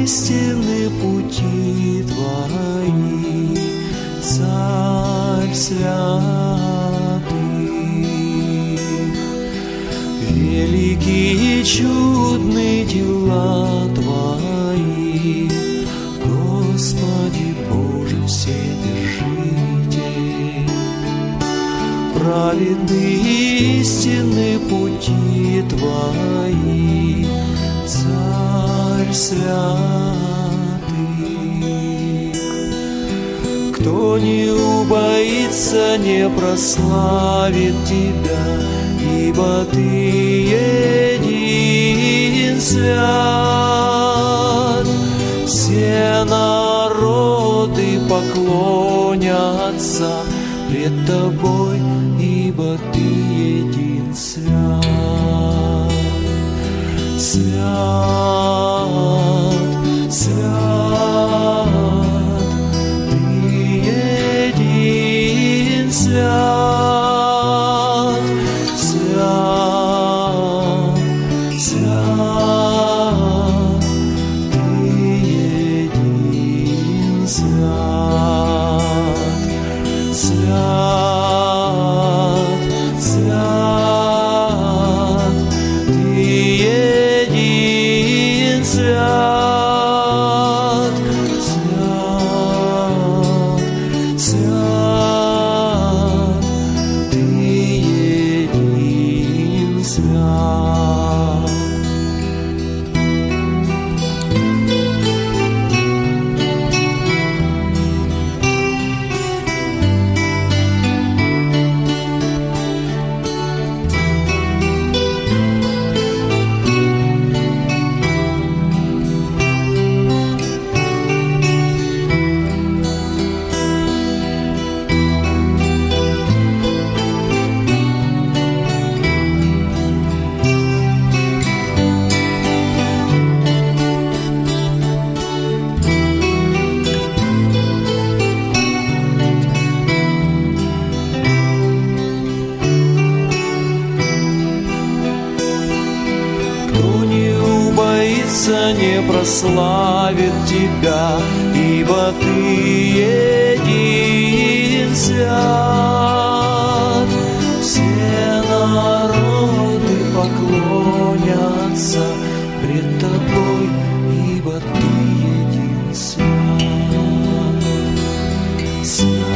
истинны пути Твои, Царь святый. Великие чудные дела Твои, Господи Боже Вседержитель. Праведные истинны пути Твои, Царь святый. Кто не убоится, не прославит Тебя, ибо Ты един свят. Все народы поклонятся пред Тобой, ибо Ты един свят. Свят, свят, Ты един свят. Свят, свят, Ты един свят. Свят, свят, Ты един свят. Свят, свят, Ты един свят. Не прославит Тебя, ибо Ты един свят. Все народы поклонятся пред Тобой, ибо Ты един свят.